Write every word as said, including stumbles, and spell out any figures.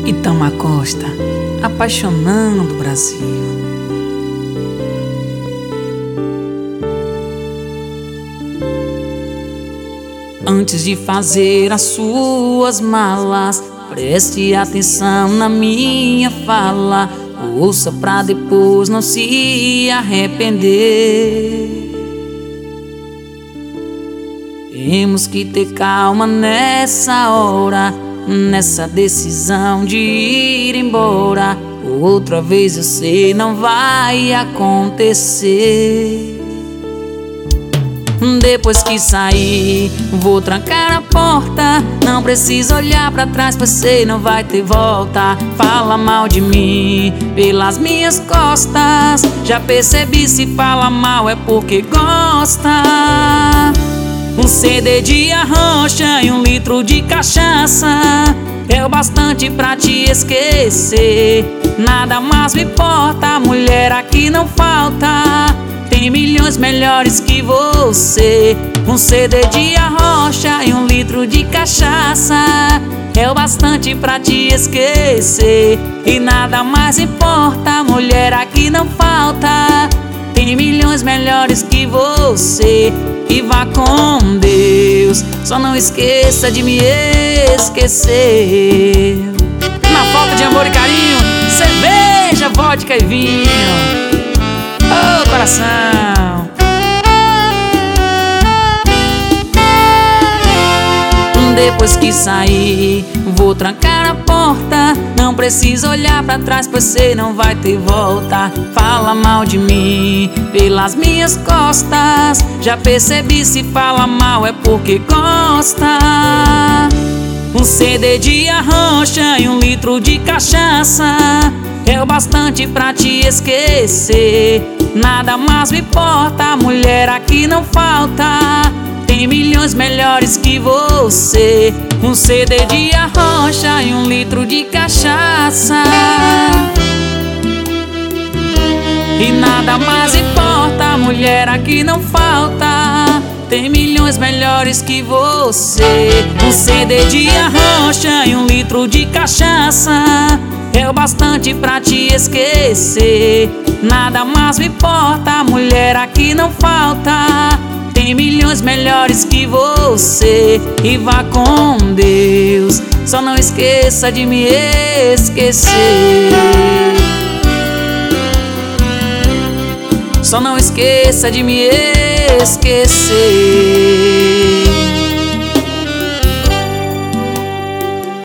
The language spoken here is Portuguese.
Itamar Costa, apaixonando o Brasil. Antes de fazer as suas malas, preste atenção na minha fala. Ouça pra depois não se arrepender. Temos que ter calma nessa hora, nessa decisão de ir embora. Outra vez eu sei não vai acontecer. Depois que sair, vou trancar a porta. Não precisa olhar pra trás, pois sei não vai ter volta. Fala mal de mim pelas minhas costas. Já percebi, se fala mal é porque gosta. Um C D de arrocha e um litro de cachaça é o bastante pra te esquecer. Nada mais me importa, mulher aqui não falta. Tem milhões melhores que você. Um C D de arrocha e um litro de cachaça é o bastante pra te esquecer. E nada mais importa, mulher aqui não falta. Tem milhões melhores que você. E vá com Deus, só não esqueça de me esquecer. Na falta de amor e carinho, cerveja, vodka e vinho. Ô coração, depois que sair, vou trancar a porta. Não precisa olhar pra trás, pois sei não vai ter volta. Fala mal de mim pelas minhas costas. Já percebi, se fala mal é porque gosta. Um C D de arrocha e um litro de cachaça é o bastante pra te esquecer. Nada mais me importa, mulher aqui não falta. Tem milhões melhores que você. Um C D de arrocha e um litro de cachaça e nada mais importa, mulher aqui não falta. Tem milhões melhores que você. Um C D de arrocha e um litro de cachaça é o bastante pra te esquecer. Nada mais me importa, mulher aqui não falta. Tem milhões melhores que você. E vá com Deus, só não esqueça de me esquecer. Só não esqueça de me esquecer.